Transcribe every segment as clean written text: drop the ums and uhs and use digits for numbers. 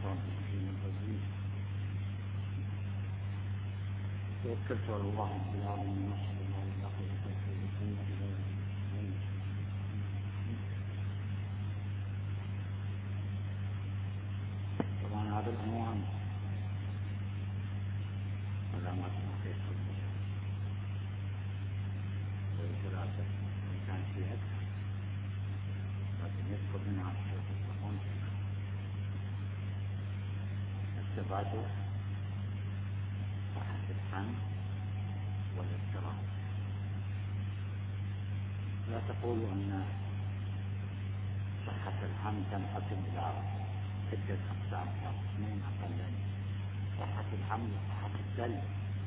توكلت على الله بالعظيم نصر الله والعقل طبعا هذا العنوان علامات المحيط ثلاثة إن كان في أكثر لكن يذكر منها الشيخ الصحون التبادل صحة الحمل والاضطراب. لا تقولوا أن صحة الحمل تنقسم إلى عدة أقسام أو قسمين أقلين: صحة الحمل وصحة الدلو.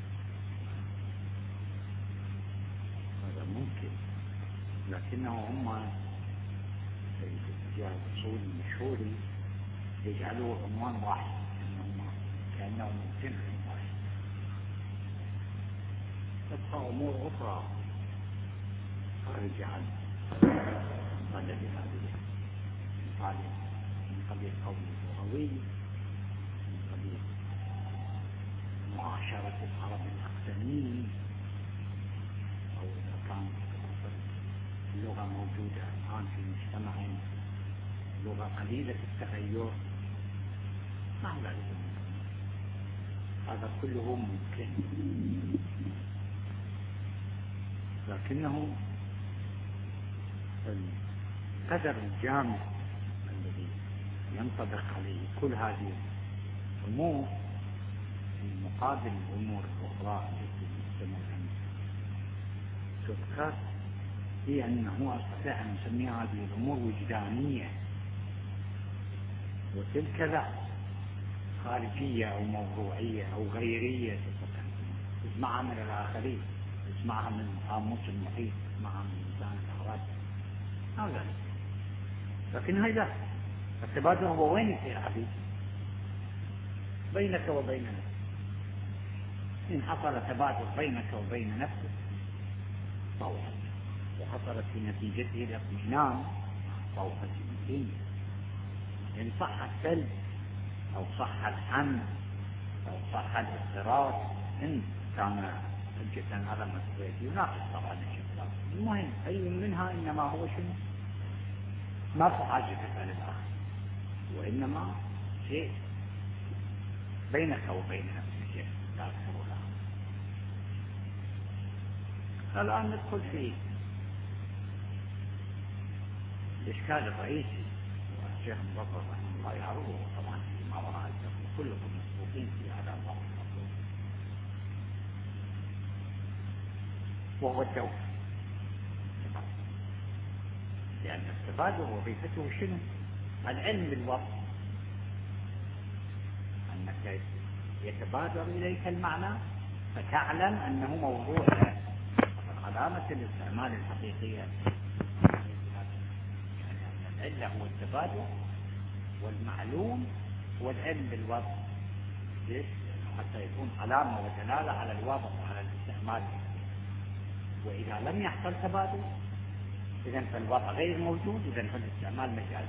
هذا ممكن، لكنه هم في الاتجاه الأصولي المشهوري يجعلوه عنوان واحد، كأنه ممكن واحد. تبقى أمور أخرى خارجة عن قدر هذه من قبيل قول اللغوي، من قبيل معاشرة العرب الأقدمين، أو إذا كانت اللغة موجودة الآن في مجتمع لغة قليلة التغير، ما هو ذلك. هذا كله ممكن، لكنه القدر الجامع الذي ينطبق عليه كل هذه الأمور في مقابل الأمور الأخرى التي مستمرة تذكر، هي أنه أستطيع أن نسميها هذه الأمور وجدانية، وتلك لا، خارجية أو موضوعية أو غيرية، تسمعها من الآخرين، تسمعها من قاموس المحيط، تسمعها من لسان الأعراض، هذا. لكن هذا التبادل هو وين يصير حبيبي؟ بينك وبين نفسك. إن حصل تبادل بينك وبين نفسك طوحت، وحصلت في نتيجته الاطمئنان طوحت النتيجة. إن صح السلب أو صح الحمل أو صح الاضطراب، إن كان حجة على مسؤوليته يناقش طبعا الشكل. المهم أي منها إنما هو شنو؟ ما في حاجة تسأل الآخر، وإنما شيء بينك وبين نفسك، شيء لا تقول له. الآن ندخل في الإشكال الرئيسي، والشيخ مبطل رحمه الله يعرضه طبعا في ما وراء الفقه، كلكم مسبوقين في هذا الوقت، وهو الدور. لأن التبادل وظيفته شنو؟ العلم بالوضع، أنك يتبادر إليك المعنى فتعلم أنه موضوع. علامة الاستعمال الحقيقية يعني أن العلة هو التبادل، والمعلوم هو العلم بالوضع. ليش؟ حتى يكون علامة ودلالة على الوضع وعلى الاستعمال. وإذا لم يحصل تبادل إذن فالوضع غير موجود، إذن فالاستعمال مجال.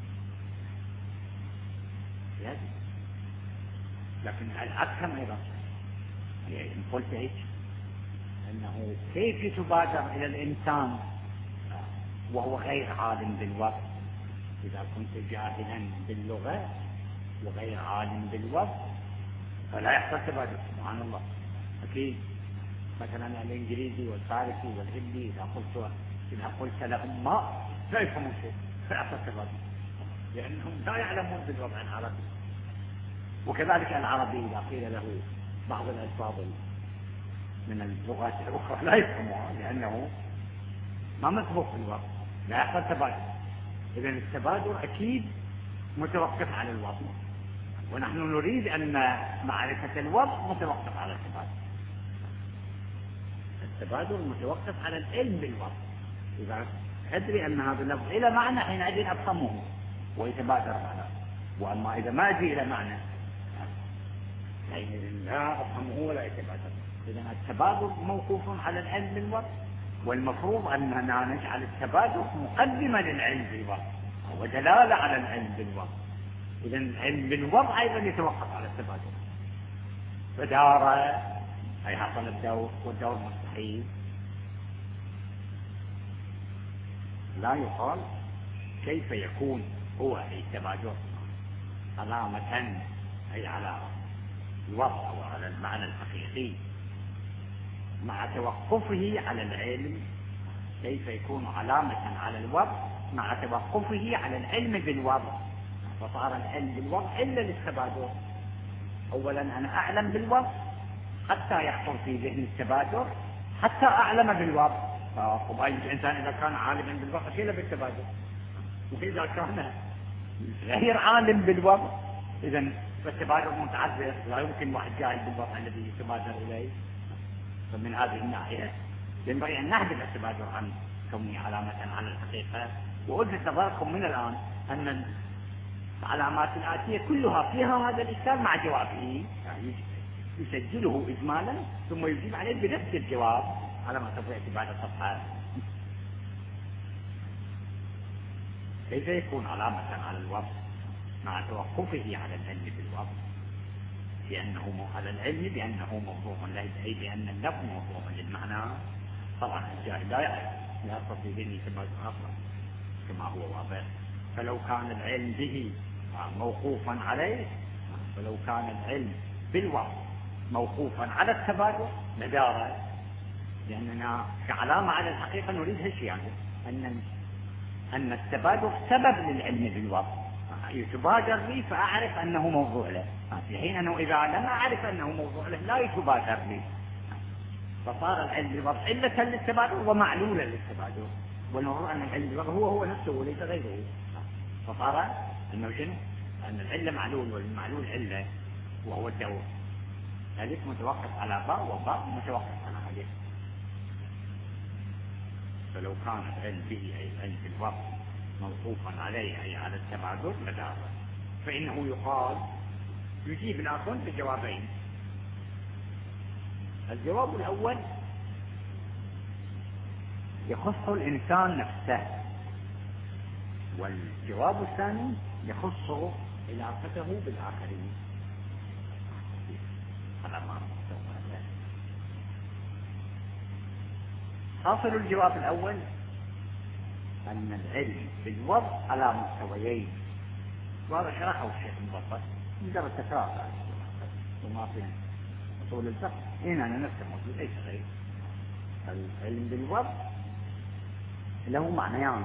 لكن العكس أيضا، يعني إن قلت هيك أنه كيف يتبادر إلى الإنسان وهو غير عالم بالوضع؟ إذا كنت جاهلا باللغة وغير عالم بالوضع فلا يحصل تبادل. سبحان الله. أكيد مثلا الإنجليزي والفارسي والهندي إذا قلت لهم ما لا يفهمون شيء، فيحصل تبادل، لأنهم لا يعلمون بالوضع العربي. وكذلك العربي إذا قيل له بعض الألفاظ من اللغات الأخرى لا يفهمها، لأنه ما مسبوق بالوضع، لا يحصل تبادل. إذن التبادل أكيد متوقف على الوضع، ونحن نريد أن معرفة الوضع متوقف على التبادل. التبادل متوقف على العلم بالوضع. إذا أدري أن هذا اللفظ إلى معنى حينئذ أفهمه ويتبادر معنا، وأما إذا ما أجي إلى معنى حينئذ لا أفهمه ولا يتبادر. إذن التبادل موقوف على العلم بالوضع، والمفروض أننا نجعل التبادل مقدمة للعلم بالوضع ودلالة على العلم بالوضع. إذا العلم بالوضع أيضا يتوقف على التبادل. فدار أي حصل الدور والدور مستحيل، لا يقال كيف يكون هو أي التبادل علامة أي على الوضع أو على المعنى الحقيقي مع توقفه على العلم، كيف يكون علامة على الوضع مع توقفه على العلم بالوضع. فصار العلم بالوضع إلا للتبادل. أولا أنا أعلم بالوضع حتى يخطر في ذهن التبادل حتى أعلم بالوضع. فطبعا الإنسان إذا كان عالما بالوضع كيف بالتبادل، وإذا كان غير عالم بالوضع إذا فالتبادل متعذر، لا يمكن واحد جاهل بالوضع الذي يتبادر إليه. فمن هذه الناحية ينبغي أن نحذف التبادل عن كونه علامة على الحقيقة. وألفت نظركم من الآن أن العلامات الآتية كلها فيها هذا الإشكال مع جوابه، يعني يسجله إجمالا ثم يجيب عليه بنفس الجواب على ما سوف يأتي بعد الصفحة. كيف يكون علامة على الوضع مع توقفه على العلم بالوضع بأنه على العلم بأنه موضوع له، أي بأن اللفظ موضوع للمعنى. طبعا الجاهل لا يعرف لا يستطيع به ثبات أصلا كما هو واضح. فلو كان العلم به موقوفا عليه، فلو كان العلم بالوضع موقوفا على التبادل لدار، لأننا كعلامة على الحقيقة نريد هالشيء أن التبادل سبب للعلم بالوضع، يتبادر لي فأعرف أنه موضوع له، في حين أنه إذا لم أعرف أنه موضوع له لا يتبادر لي. فصار العلم بالوضع علة للتبادل ومعلولا للتبادل، ونرى أن العلم بالوضع هو نفسه وليس غيره. فصار أنه شنو؟ أن العلة معلول والمعلول علة وهو الدور. ألف متوقف على باء وباء متوقف على ألف. فلو كان العلم به أي العلم بالوضع موقوفا عليه أي على التبادل لدار، فإنه يقال يجيب الآخر بجوابين. الجواب الأول يخص الإنسان نفسه، والجواب الثاني يخص علاقته بالآخرين. حاصل الجواب الأول أن العلم بالوضع على مستويين، وهذا شرحه الشيخ المبسط مجرد تكرار وما في أصول الفقه. هنا أنا نفسه موجود ليس غير. العلم بالوضع له معنيان،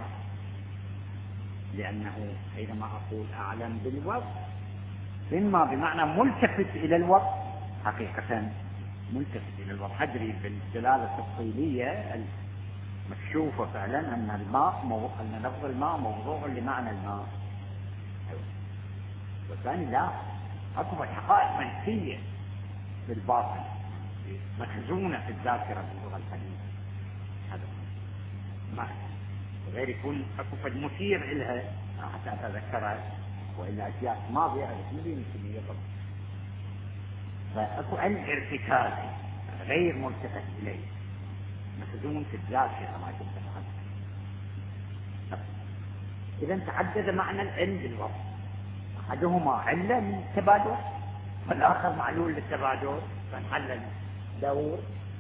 لأنه حينما أقول أعلم بالوضع إما بمعنى ملتفت إلى الوضع حقيقة، ملتفت إلى الوضع، أدري بالدلالة التفصيلية المكشوفة فعلا أن الماء أن لفظ الماء موضوع لمعنى الماء. والثاني لا، أكو حقائق منسية بالباطن مخزونة في الذاكرة باللغة الحديثة. هذا ما غير يكون أكو فد مثير إلها حتى أتذكرها، وإلا أشياء ماضية مليون سنة قبل. فأكو علم ارتكازي غير ملتفت إليه مخزون في الذاكرة ما كنت أتحدث. إذا تعدد معنى العلم بالوضع، أحدهما علة للتبادل والآخر معلول للتبادل، فنحل دور.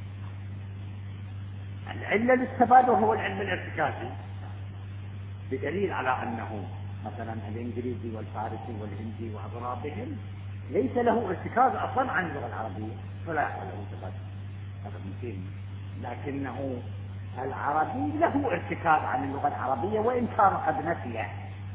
العلة للتبادل هو العلم الارتكازي، بدليل على أنه مثلا الإنجليزي والفارسي والهندي وأضرابهم ليس له ارتكاز أصلا عن اللغة العربية فلا يحصل له تبادل، هذا ممكن. لكنه العربي له ارتكاز عن اللغة العربية وإن كان قد نسيه،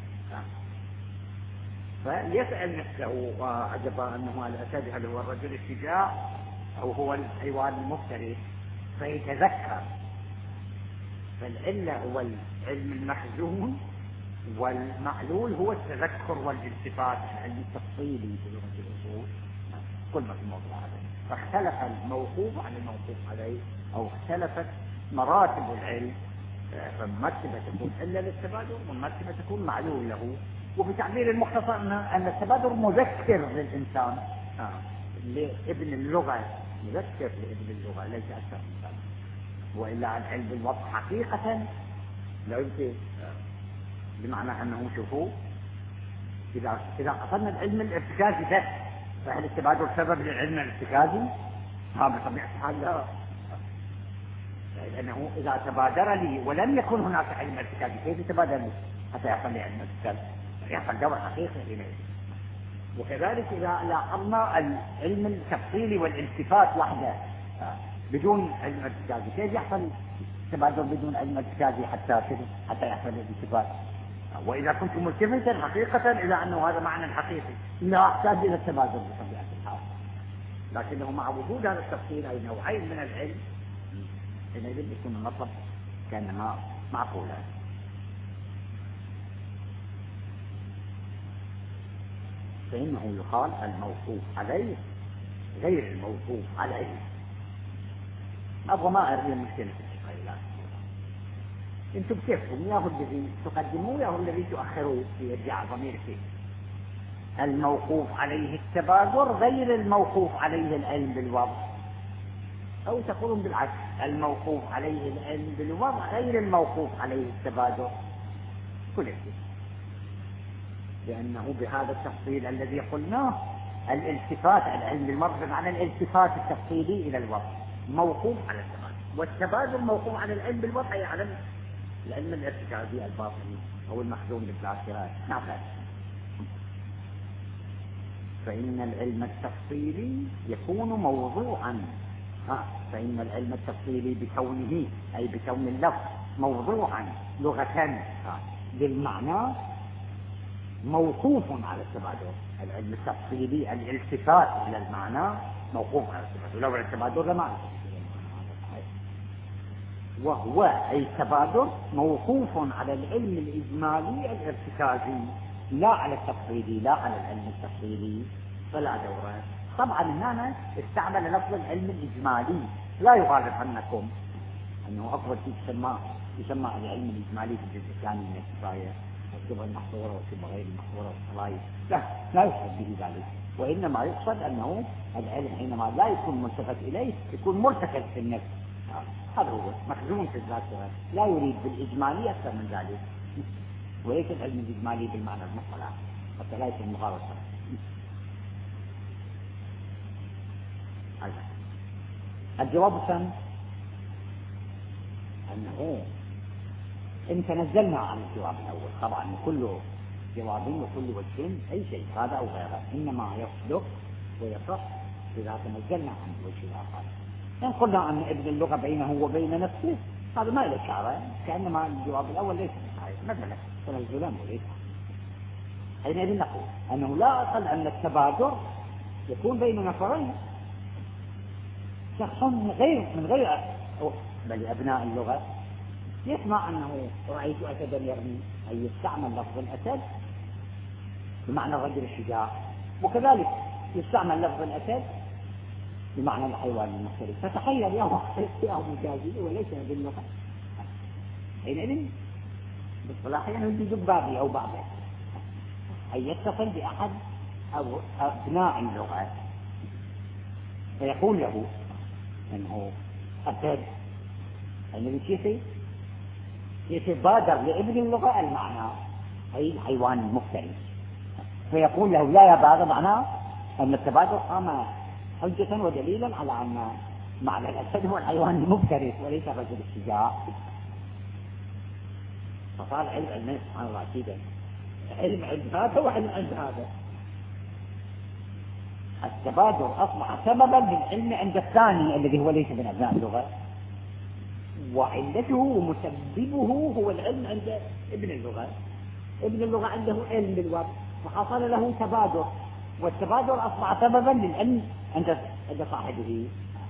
فيسأل نفسه وعجب أنه الأسد هل هو الرجل الشجاع أو هو الحيوان المفترس فيتذكر. فالعلة هو العلم المخزون، والمعلول هو التذكر والالتفات، العلم التفصيلي في لغة الأصول. كل ما في الموضوع هذا فاختلف الموقوف عن الموقوف عليه، أو اختلفت مراتب العلم، فمرتبة تكون علة للتبادل والمرتبة تكون معلول له. وبتعبير المختصر أن التبادل مذكر للإنسان، لابن اللغة، مذكر لابن اللغة ليس أكثر من ذلك. وإلا العلم بالوضع حقيقة لا يمكن، بمعنى أنه شوفوا إذا قصدنا العلم الارتكازي بس، فهل التبادل سبب للعلم الارتكازي؟ بطبيعة الحال لا، لأنه إذا تبادر لي ولم يكن هناك علم ارتكازي كيف يتبادر لي حتى يحصل لي علم ارتكازي؟ يحصل دور حقيقي حينئذ. وكذلك إذا لاحظنا العلم التفصيلي والالتفات وحده بدون علم ارتكازي، كيف يحصل تبادل بدون علم ارتكازي حتى يحصل الالتفات؟ وإذا كنت ملتفتا حقيقة إلى أنه هذا معنى حقيقي لا أحتاج إلى التبادل بطبيعة الحال، لكنه مع وجود هذا التفصيل أي نوعين من العلم حينئذ يكون المطلب كأنما معقولا. فإنه يقال الموقوف عليه غير الموقوف عليه. أبغى ما أريد المشكلة في الشقيلات، انتم بكيفكم، ياهو الذي تقدموه ياهو الذي تؤخروه يرجع ضمير فيه. الموقوف عليه التبادر غير الموقوف عليه العلم بالوضع، أو تقولون بالعكس الموقوف عليه العلم بالوضع غير الموقوف عليه التبادر، كل شيء، لأنه بهذا التفصيل الذي قلناه الالتفات العلم بالمرض معنى الالتفات التفصيلي إلى الوضع موقوف على التبادر، والتبادر موقوف على العلم بالوضع يعلم العلم الارتكازي الباطني أو المخزون بالذاكرة. نعم. فإن العلم التفصيلي يكون موضوعا، فإن العلم التفصيلي بكونه أي بكون اللفظ موضوعا لغة للمعنى موقوف على التبادر. العلم التفصيلي الالتفات إلى المعنى موقوف على التبادر، لو التبادر لمعنى، وهو أي التبادر موقوف على العلم الإجمالي الارتكازي لا على التفصيلي، لا على العلم التفصيلي فلا دورة. طبعا هنا استعمل لفظ العلم الإجمالي، لا يغالب عنكم أنه أفضل شيء يسمى العلم الإجمالي في الجزء الثاني من الكفاية والشبه المحظورة والشبه غير المحظورة والخلايف، لا يقصد به ذلك، وإنما يقصد أنه العلم حينما لا يكون ملتفت إليه يكون مرتكز في النفس، هذا هو مخزون في الذاكرة، لا يريد بالإجمالي أكثر من ذلك، وليس العلم الإجمالي بالمعنى المصطلح حتى لا يكون مغالطة. الجواب الثاني أنه إن تنزلنا عن الجواب الأول، طبعا كل جواب وكل وجه أي شيء هذا أو غيره إنما يصدق ويصح إذا تنزلنا عن الوجه الآخر. إن قلنا أن ابن اللغة بينه وبين نفسه هذا ما له شعره، كأنما الجواب الأول ليس صحيح مثلا تنزلان وليس، حينئذ نقول أنه لا أقل أن التبادر يكون بين نفرين، شخص من غير بل أبناء اللغة يسمع أنه رأيت أسدا يرمي، أي يستعمل لفظ الأسد بمعنى الرجل الشجاع، وكذلك يستعمل لفظ الأسد بمعنى الحيوان المفترس، فتخيل يا مجازي وليس باللغة، حينئذ بالصلاحية يجب بابي أو بابه أن يتصل بأحد أو أبناء اللغة فيقول له أنه أسد، أنه يتبادر لابن اللغة المعنى أي الحيوان المفترس، فيقول له لا يا هذا معناه أن التبادر قام حجة ودليلا على أن معنى الأسد هو الحيوان المفترس وليس الرجل الشجاع. فصار علم سبحان الله كذا، علم عند هذا وعلم عند هذا، التبادر أصبح سببا للعلم عند الثاني الذي هو ليس من أبناء اللغة، وعلته ومسببه هو العلم عند ابن اللغة. ابن اللغة عنده علم بالوضع فحصل له تبادر، والتبادر أصبح سببا للعلم عند صاحبه.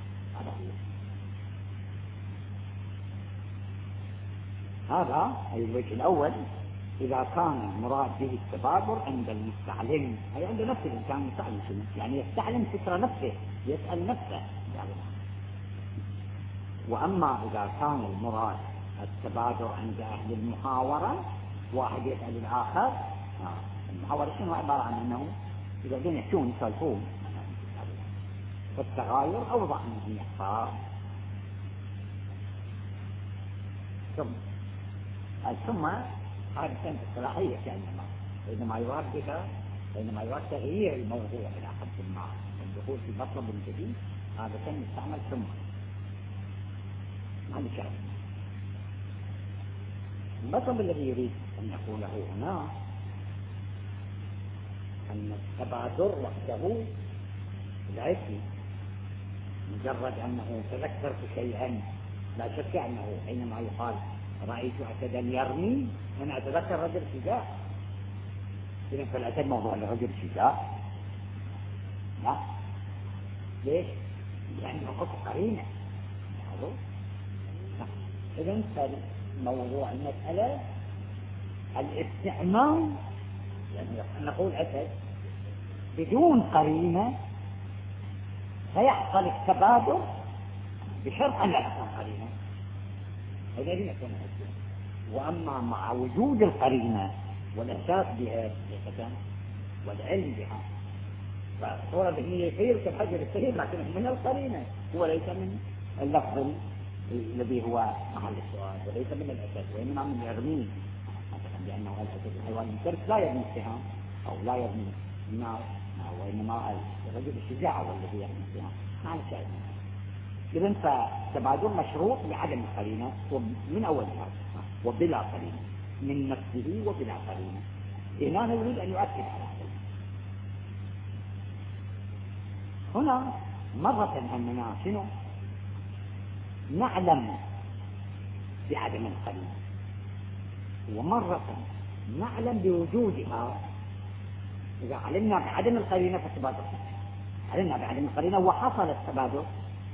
هذا الوجه الأول إذا كان المراد به التبادر عند المستعلم، أي عند نفس الإنسان المستعلم، يعني يستعلم فكرة نفسه، يسأل نفسه يعني. وأما إذا كان المراد التبادر عند أهل المحاورة، واحد يسأل الآخر، المحاورة شنو عبارة عن أنه إذا بدنا يحكون يسولفون والتغاير أوضح من الإحصار. ثم هذه كانت الصلاحية كأنما بينما يراد تغيير الموضوع إلى حد ما، الدخول في مطلب جديد، هذا كان يستعمل ثم. ما نشاهد المطلب الذي يريد أن يقوله هنا أن التبادر وحده لا يكفي، مجرد أنه تذكرت شيئا. لا شك أنه حينما يقال رأيت أسدا يرمي أنا أتذكر رجل شجاع، إذن فالأسد موضوع لرجل شجاع؟ لا. ليش؟ لأنه قط قرينة. إذن فالموضوع المسألة الاستعمال، يعني نقول أسد بدون قرينة سيحصل التبادل بشرط أن لا تكون قرينة، هذا اللي يكون أسد. وأما مع وجود القرينة والإحساس بها والعلم بها، فالصورة ذهنية يصير كالحجر السليم لكنه من القرينة وليس من اللفظ الذي هو محل السؤال، وليس من الأسد، وإنما من يرميه، مثلا لأنه الأسد الحيوان المفترس لا يرمي السهام أو لا يرمي النار، وإنما الرجل الشجاع هو الذي يرمي السهام. ما نشاهد منه. إذن فالتبادل مشروط بعدم القرينة من أول مرة وبلا قرينة من نفسه وبلا قرينة. هنا يريد أن يؤكد على هذا. هنا مرة أننا شنو نعلم بعدم القرينة، ومرة نعلم بوجودها. إذا علمنا بعدم القرينة فالتبادل، علمنا بعدم القرينة وحصل التبادل،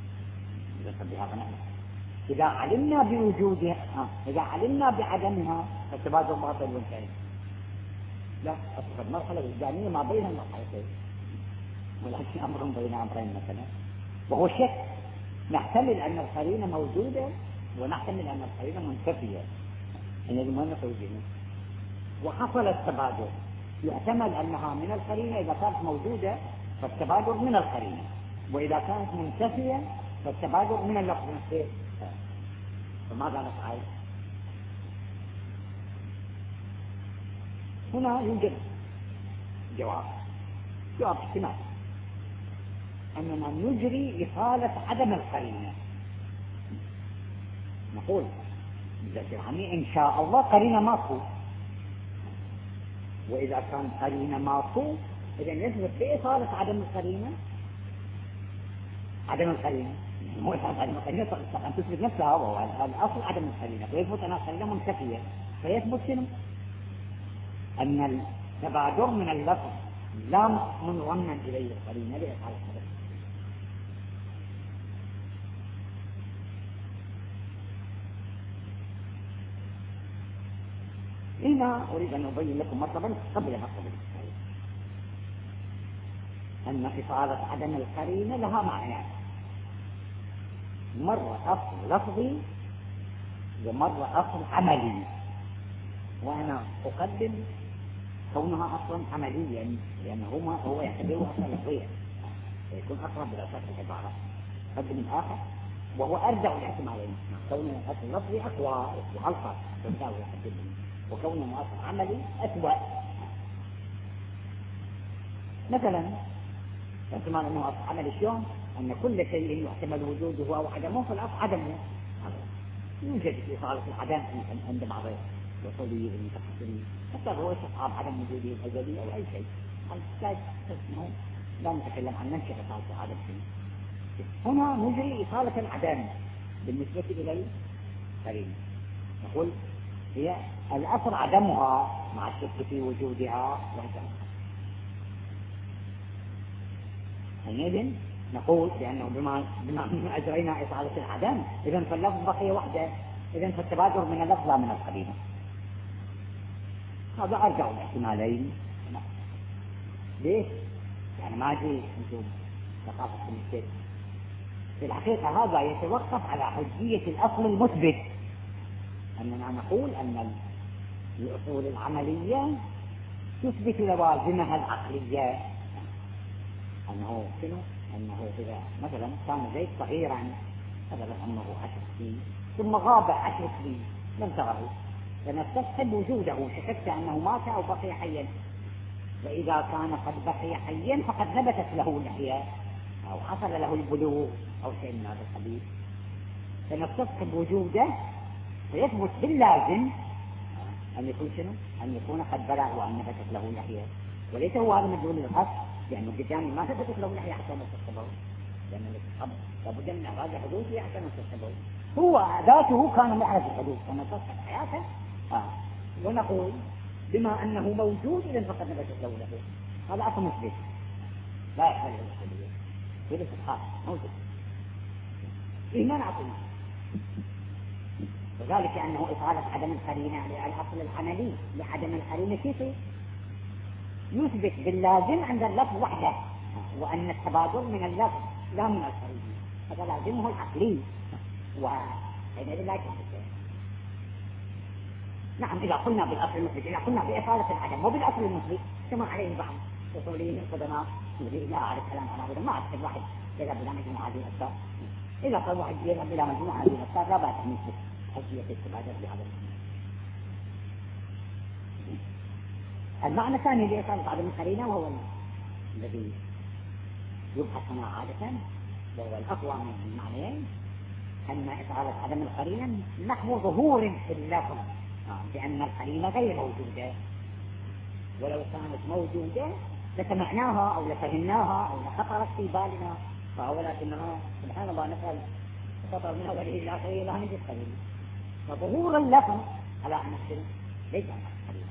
إذا علمنا بوجودها، إذا علمنا بعدمها فالتبادل باطل وانتهى. لا، أصبح المرحلة الإسلامية ما بين المرحلتين، ولكن أمر بين أمرين مثلا، وهو الشك. نحتمل أن القرينة موجودة ونحتمل أن القرينة منتفية، إن المهم توجيهه. وحصل التبادل، يحتمل أنها من القرينة إذا كانت موجودة فالتبادل من القرينة، وإذا كانت منتفية فالتبادل من اللفظ نفسه. فماذا نفعل؟ هنا يوجد جواب احتمال أننا نجري إصالة عدم القرينة. نقول يعني إن شاء الله قرينة ماكو، وإذا كان قرينة ماكو إذا يثبت بإصالة عدم القرينة. عدم القرينة مو إصالة عدم القرينة، طبعا تثبت نفسها، وهو الأصل عدم القرينة، فيثبت أن القرينة منتفية، فيثبت شنو؟ أن التبادر من اللفظ لا منضما إليه القرينة لإصالة عدم. هنا أريد أن أبين لكم مطلبا قبل مطلب الإسرائيل، أن إصالة عدم القرينة لها معنيان، مرة أصل لفظي ومرة أصل عملي. وأنا أقدم كونها أصلا عمليا لأنه هو يعتبره أصلا لفظيا، فيكون أقرب إلى أساس العبارة. قدم الآخر وهو أرجع الاحتمالين، كونه أصل لفظي أقوى وألطف فبدأه يقدمه، وكونه أصل عملي أسوأ. مثلا احتمال أنه أصل عملي شلون؟ أن كل شيء يحتمل وجوده أو عدمه فالأصل عدمه. يوجد في إصالة العدم عند بعض الأصوليين المتخصصين، حتى هو استصحاب عدم وجوده الأزلي أو أي شيء. لا نتكلم عن منشأ إصالة العدم. هنا نجري إصالة العدم بالنسبة إلى القرينة، نقول هي الأصل عدمها مع الشك في وجودها وهكذا. حينئذ نقول بأنه بما أجرينا إصالة العدم إذن فاللفظ بقي وحده، إذن فالتبادر من اللفظ لا من القرينة. هذا أرجع الاحتمالين. ليش؟ يعني ما أجي أنتم ثقافة المسجد. في الحقيقة هذا يتوقف على حجية الأصل المثبت، أننا نقول أن الأصول العملية تثبت لوازمها العقلية، أنه شنو؟ أنه إذا مثلا كان زيد صغيرا مثلا عمره 10 سنين ثم غاب 10 سنين لم تره، فنستسحب وجوده، شككت أنه مات أو بقي حيا وإذا كان قد بقي حيا فقد نبتت له لحية أو حصل له البلوغ أو شيء من هذا القبيل، فنتصف بوجوده فيثبت باللازم أن يكون شنو؟ أن يكون قد بلغ وأن نبتت له لحية، وليس هو هذا مدلول الخاص، لأنه قدامي ما ثبتت له لحية حتى نتصفه، لأن لابد من إخراج حدوثه حتى نتصفه، هو ذاته كان محرز الحدوث فنتصف حياته ونقول بما أنه موجود إذن فقد نبتت له لحية. هذا أصل مثبت لا يحتاج إلى الحدوث، في الاستحقاق موجود فيه ما نعطيه، وذلك أنه إطالة عدم القرينة الأصل العملي لعدم القرينة كيف يثبت باللازم عند اللفظ وحده، وأن التبادل من اللفظ لا من القرينة، هذا لازمه العقلي وحينئذ لا يثبت. نعم إذا قلنا بالأصل المثبت، إذا قلنا بإطالة العدم وبالأصل المثبت كما عليه بعض أصوليين القدماء الذين لا أعرف كلام عن هذا، ما أعرف واحد يذهب إلى مجموعة هذه الأفكار، إذا قال واحد يذهب إلى مجموعة هذه الأفكار لا بأس أن يثبت حجية التبادل بهذا المعنى الثاني لإطالة عدم القرينة، وهو الذي يبحث هنا عادة وهو الأقوى من المعنيين، أن إطالة عدم القرينة نحو ظهور في اللفظ، لأن القرينة غير موجودة، ولو كانت موجودة لسمعناها أو لفهمناها أو لخطرت في بالنا، ولكنها سبحان الله نسأل خطر من أوله إلى آخره لا نجد قرينة، فظهور اللفظ على نفسه ليس قرينة،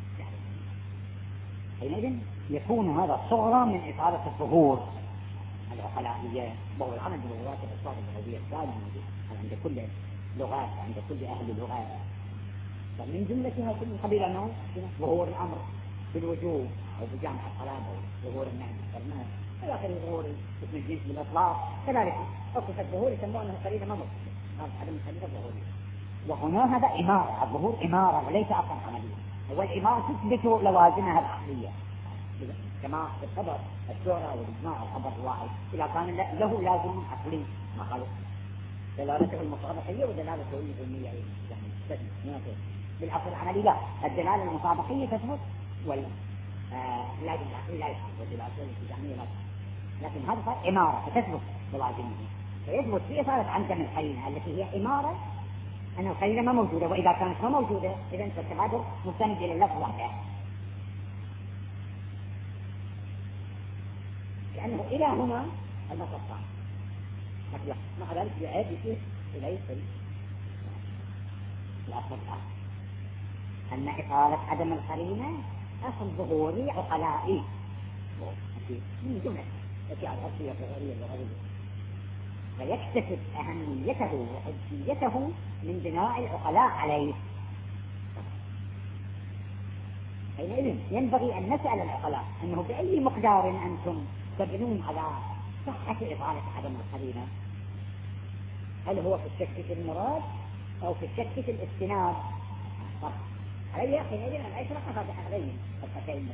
حينئذ يكون هذا صغرى من إطالة الظهور العقلائية، وهو العمل بلغات الأصوات العربية السالمة عند كل لغات عند كل أهل اللغات، فمن جملتها كل قبيل أنه ظهور الأمر بالوجوب أو بجامع الطلاب أو ظهور النعم والمال إلى آخر ظهور اسم الجنس بالإطلاق، كذلك أصف الظهور يسمونه قرينة ما موجودة، هذا عدم القرينة الظهورية. وهنا هذا إمارة، الظهور إمارة وليس أصلا عملية، هو الإمارة تثبت لوازمها العقلية كما في الخبر الشهرة والإجماع الخبر الواحد إذا كان له لازم عقلي ما قالوا دلالته المطابقية ودلالته العلمية، يعني تثبت بالعقل العملي لا، الدلالة المطابقية تثبت واللازم العقلي لا يثبت، والدلالة الالتزامية لا تثبت، لكن هذا صار إمارة فتثبت بلازمه، فيثبت في إصالة عدم القرينة التي هي إمارة أن القرينة ما موجودة، وإذا كانت ما موجودة إذن فالتبادل مستند إلى اللفظ وحده، لأنه إلى هنا المصطلح مثلا مع ذلك يعاد يصير إليه في الأصل الآخر أن إطالة عدم القرينة أصل ظهوري عقلائي من جملة التي على الأصلية الظهورية اللغوية، فيكتسب أهميته وحجيته من بناء العقلاء عليه. حينئذ ينبغي أن نسأل العقلاء أنه بأي مقدار أنتم تبنون على صحة إطالة عدم القرينة، هل هو في الشك في المراد أو في الشك في الاستناد؟ علي حينئذ أن أشرح هذين الفتين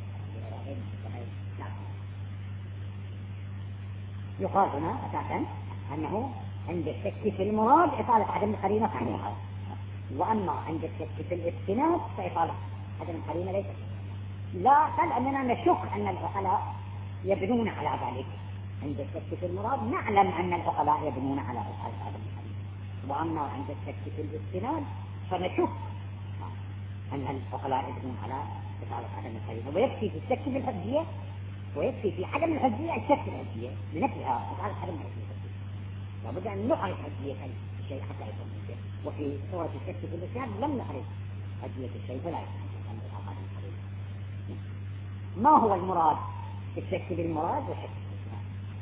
يقال هنا أساسا أنه عند الشك في المراد إطالة عدم القرينة صحيحة، وأما عند الشك في الاستناد فإطالة عدم القرينة ليس، لا بل أننا نشك أن العقلاء يبنون على ذلك، عند الشك في المراد نعلم أن العقلاء يبنون على إطالة عدم القرينة، وأما عند الشك في الاستناد فنشك أن العقلاء يبنون على إطالة عدم القرينة، ويكفي في الشك في الحجية ويكفي في عدم الحجية الشك في الحجية لنفسها إطالة عدم الحجية، لابد أن نخرج حجية الشيء حتى يكون حجية، وفي صورة الشك في الاستناد لم نخرج حجية الشيء فلا يكون حجية. ما هو المراد الشك بالمراد والشك بالمراد؟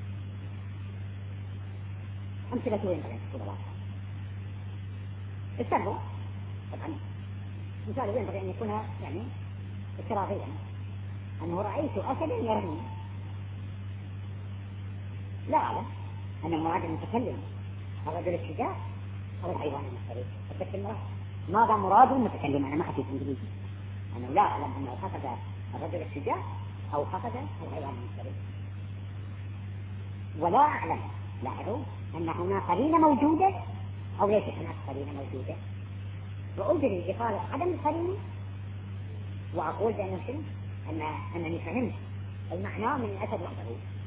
أمثلة وين بغيت تقول السهل طبعا مثال وين بغي أن يكون يعني افتراضيا أنه رأيت أسدا يرمي، لا أعلم أن المراد المتكلم الرجل الشجاع أو الحيوان المفترس، الشك المراد ماذا مراد المتكلم؟ أنا ما حكيت إنجليزي، أنا لا أعلم أنه قصد الرجل الشجاع أو قصد الحيوان المفترس، ولا أعلم لاحظوا أن هناك قرينة موجودة أو ليس هناك قرينة موجودة، وأدري إطالة عدم القرينة وأقول بأنه شيء أنني فهمت المعنى من الأسد وحده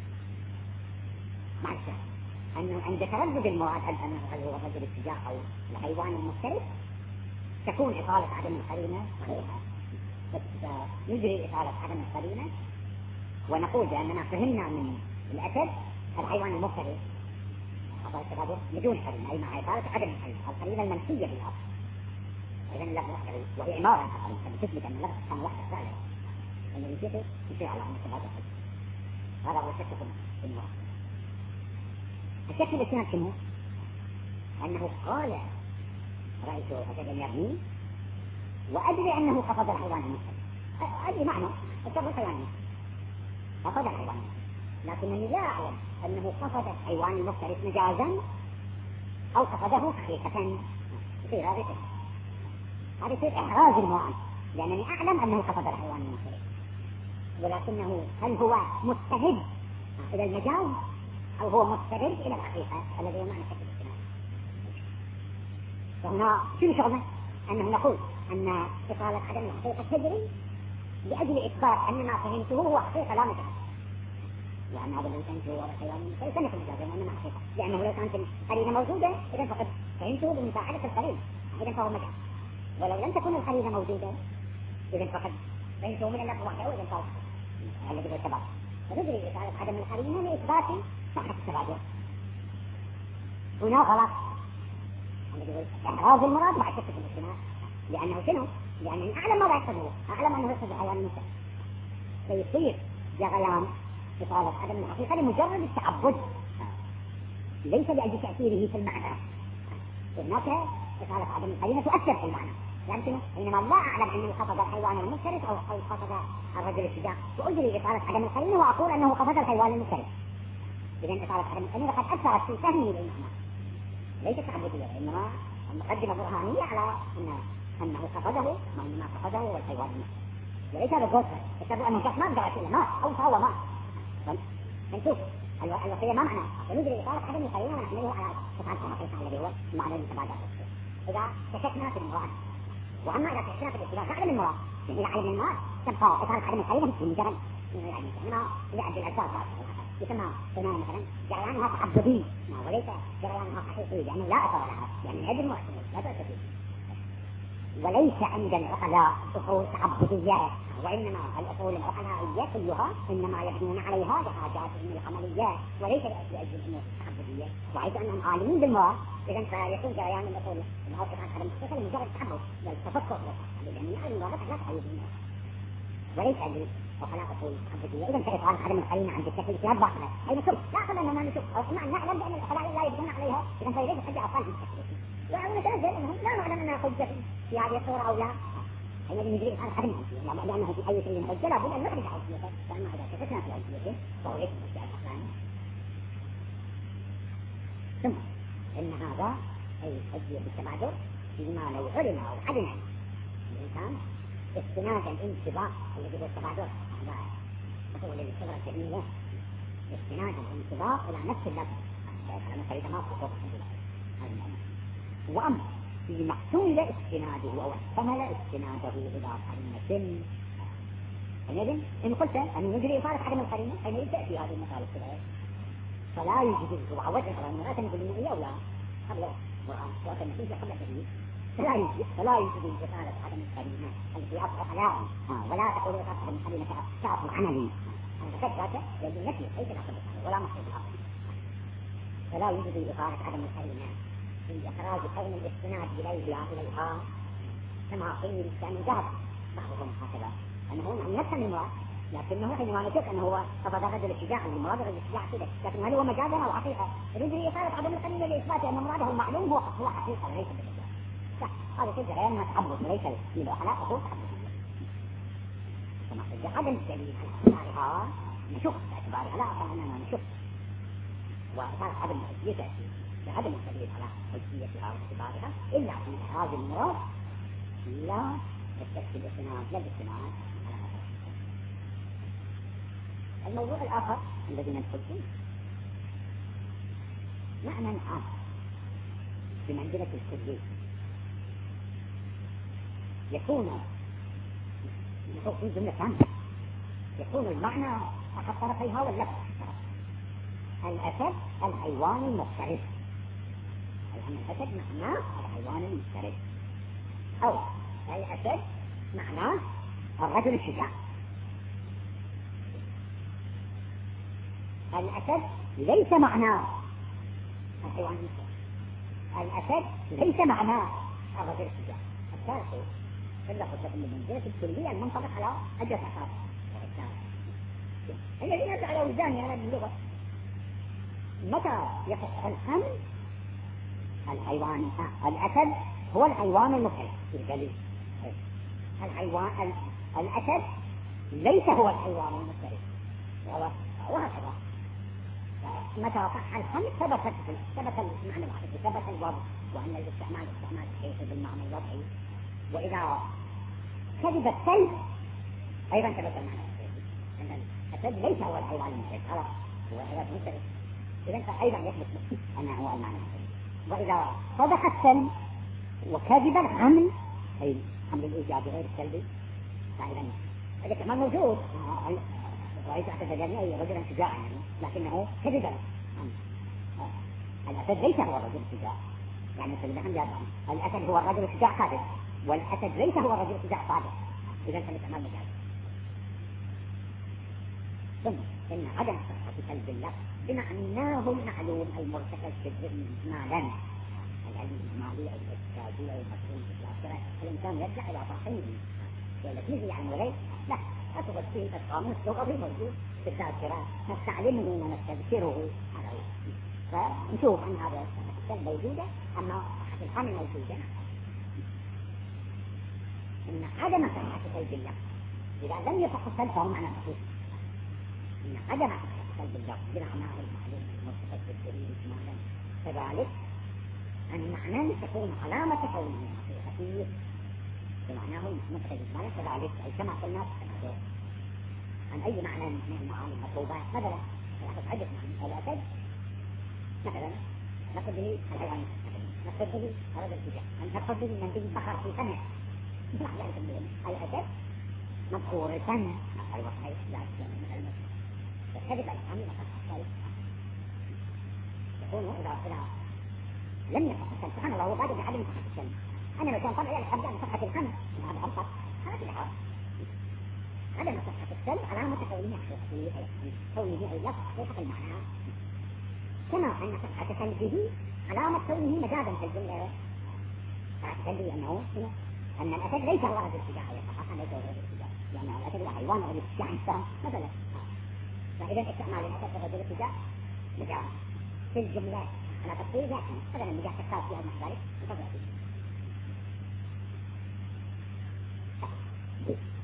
مع الشعر، أنه عند تردد المراد هل هو الرجل الشجاع أو الحيوان المفترس تكون إطالة عدم القرينة صحيحة، بس نجري إطالة عدم القرينة ونقول بأننا فهمنا من الأسد الحيوان المفترس بدون قرينة، أي مع إطالة عدم القرينة المنفية بالأصل. إذن اللفظ وحده وهي عمارة عن تثبت أن اللفظ كان وحده فعلا أن يصير على أن الثبات هذا هو الشك في المراد. الشك في الاسناد شنو؟ أنه قال رأيت أسدا يرمي وأدري أنه قصد الحيوان المفترس، أدري معنى قصد الحيوان المفترس، قصد الحيوان المفترس، لكنني لا أعلم أنه قصد الحيوان المفترس مجازا أو قصده حقيقة. يصير هذا يصير إحراز المراد، لأنني أعلم أنه قصد الحيوان المفترس، ولكنه هل هو مستند إلى المجاز أو هو مستند إلى الحقيقة الذي هو معنى شك الاستناد. فهنا شنو شغله؟ أنه نقول أن إطالة عدم الحقيقة تجري لأجل إثبات أن ما فهمته هو حقيقة لا مجاز، لأن هذا الذي فهمته هو الحيوان المفترس ليس مجاز لأنه حقيقة، لأنه لو كانت القرينة موجودة إذا فقد فهمته بمساعدة القرينة إذا فهو مجاز، ولو لم تكن القرينة موجودة إذا فقد فهمته من اللفظ وحده وإذا فهو الذي هو التبادل. فنجري إطالة عدم القرينة لإثبات صحة التبادل. هنا غلط الذي هو إحراز المراد مع شك في الاستناد، لأنه شنو؟ لأنه أعلم ما يقصده، أعلم أنه يقصد الحيوان المفترس، فيصير جريان إطالة عدم الحقيقة لمجرد التعبد ليس لأجل تأثيره في المعنى. هناك إطالة عدم القرينة تؤثر في المعنى، لكن حينما لا أعلم أنه قصد الحيوان المفترس أو قصد الرجل الشجاع وأجري إطالة عدم القرينة وأقول أنه قصد الحيوان المفترس، إذن إطالة عدم القرينة قد أثرت في فهمي للمعنى ليس تعبدية، وإنما مقدمة برهانية على أنه قصده ما إنما قصده هو الحيوان المفترس، وليس هذا الجوثر يكتبوا أنه شخص ما بدأت إلى مات أو فهو مات. فنشوف الوصية ما معنى ونجري إطالة عدم القرينة ونحمله على قطعة الحقيقة الذي هو معنى المتبادل. إذا شككنا في المراد، وأما إذا شككنا في الاختلاف عدم المراد يعني إلى عدم المراد تبقى إطالة عدم القرينة بمجرد يعني يعد الألفاظ يسمى هنا مثلا جريانها تعبدي وليس جريانها حقيقي، لأنه لا أثر لها، يعني هذه المحسنة لا تأثر، وليس عند العقلاء أصول تعبدية، وإنما الأصول العقلائية كلها إنما يبنون عليها لحاجاتهم العملية وليس لأجل الأمور التعبدية، وحيث أنهم عالمين بالمراد إذن فيكون جريان الأصول المعرفة عن عدم الحقيقة لمجرد التعبد والتفكر لأن يعلم المراد لا تعيد المراد وليس أجل وخلاق أصول تعبدية. إذن فإطعام عدم القرينة عند التكليف لا باطلة، أي نشوف لا أقل أننا نشوف أو نعلم بأن العقلاء لا يبنون عليها، إذن فيجب حجة أصلا في التكليف ونتنزل أنهم لا نعلم أنها حجة في هذه الصورة أو لا، الذي يجري على عدم الحجة لأنه في أي شيء حجة لابد أن نخرج حجيته، فأما إذا شككنا في حجيته فهو ليس حجة الأصلان. ثم إن هذا أي حجية التبادل فيما لو علم أو عدم الإنسان استناد الانتباه الذي هو التبادل هذا تقول للخبرة العلمية استناد الانتباه إلى نفس اللفظ على مثل ما خطوط وأما في محصول استناده أو احتمل استناده إلى قرينة حينئذ إن قلت أن نجري إطالة عدم القرينة حينئذ تأتي هذه المسألة الصغيرة فلا يجوز وعوض القرآن مرات نقول إنه أو لا قبل القرآن وقت النتيجة قبل التدريب فلا يجوز إطالة عدم القرينة التي أصبح لا ولا تقول إطالة عدم القرينة كأصل عملي فكرة لأن النفي ليس الأصل ولا مصدر الأصل، فلا يوجد إطالة عدم القرينة في إخراج كون الاستناد إليها كما قيل كان ذهب بعضهم هكذا أنه يفهم المراد، لكنه حينما نشوف أنه هو قصد الرجل الشجاع المراد الرجل الشجاع كذا، لكن هل هو مجازا أو حقيقة؟ يريد إطالة عدم القرينة لإثبات أن مراده المعلوم هو حقيقة وليس بالمجاز. هذا كل جريان ما تعبد وليس للعقلاء هو تعبدية. كما قلت عدم الدليل على اعتبارها نشوف باعتبارها لا أصلا أننا نشوف وإطالة عدم الحجية تأتي لعدم الدليل على حجيتها واعتبارها إلا في إحراز المراد لا التكفي الاستناد لا الاستناد. الموضوع الآخر الذي ندخل فيه معنى عام بمنزلة الكلية يكون في جملة ثانية يكون المعنى أحد طرفيها واللفظ. الأسد الحيوان المفترس، لأن الأسد معناه الحيوان المفترس، أو الأسد معناه الرجل الشجاع. الأسد ليس معناه الحيوان المفترس، الأسد ليس معناه الرجل الشجاع. الثالث اللفظ من جهة الكلية المنطبق على عدة أفراد. الذين يرجع على وجداني أنا باللغة، متى يصح الحمل الحيوان الأسد هو الحيوان المفترس الجليل. الحيوان الأسد ليس هو الحيوان المفترس، وهكذا متى صح الحمل ثبت المعنى الواحد، ثبت الوضع، وأن الاستعمال الحقيقي بالمعنى الوضعي. وإذا كذب السلب أيضا ثبت المعنى الحقيقي، أن الأسد ليس هو الحيوان المفترس، خلاص هو الحيوان المفترس، إذا فأيضا يثبت أنه هو المعنى الحقيقي. وإذا صدق السلب وكذب الحمل، أي حمل الإيجابي غير السلبي، فإذا هذا كمان موجود. رأيت أتجنى أي رجلا شجاعا يعني، لكنه كذب الحمل. الأسد ليس هو الرجل الشجاع، يعني الأسد هو الرجل الشجاع كاذب، والأسد ليس هو الرجل الشجاع صادق، إذا فالاستعمال مجاز. ثم إن عدم صحة سلب اللفظ بمعناه المعلوم المرتكز في الذهن إجمالا، العلم الإجمالي أو الاستاذي أو المفهوم الإخلاصي، الإنسان يرجع إلى طرحين، والتي يعني غير لا أتغط فيه القاموس اللغوي موجود في الذاكرة، نستعلمه ونستذكره على وجهه، فنشوف أن هذا السلب موجودة، أما صحة الحمل موجودة. إن عدم صحة سلب اللفظ إذا لم يصح السلب فهو معنى خصوص. إن عدم صحة سلب اللفظ بمعناه المعلوم المرتكز في الذهن إجمالا، كذلك المعنى تكون علامة كونه حقيقي بمعناه المرتكز إجمالا، كذلك أي كما قلنا عن أي معنى من المعاني المطلوبة. مثلا نأخذ عدة معاني، الأسد مثلا نأخذ به الحيوان، نأخذ به الرجل الشجاع، نأخذ به من به البحر في سنة، الأسد مذكور سنة الوحي لا مثلا فكذب الحمل فقط يكون إذا لم يصح سبحان الله وقال بعدم صحة السلب. أنا لو كان طبعا أبدأ بصحة الحمل هذا أبطأ، هذا العرض عدم صحة السلب علامة كونه حقيقي، كونه أي لفظ حقيقة المعنى، كما أن صحة سلبه علامة كونه مجازا في الجملة. فأعتقد أنه أن الأسد ليس هو رجل الشجاع، حقا ليس هو رجل الشجاع، لأن الأسد هو حيوان رجل الشجاع إنسان مثلا. فإذا استعمال الأسد رجل الشجاع مجاز في الجملة على تفصيل ذاتي، مثلا مجاز تكتاب فيها مع ذلك.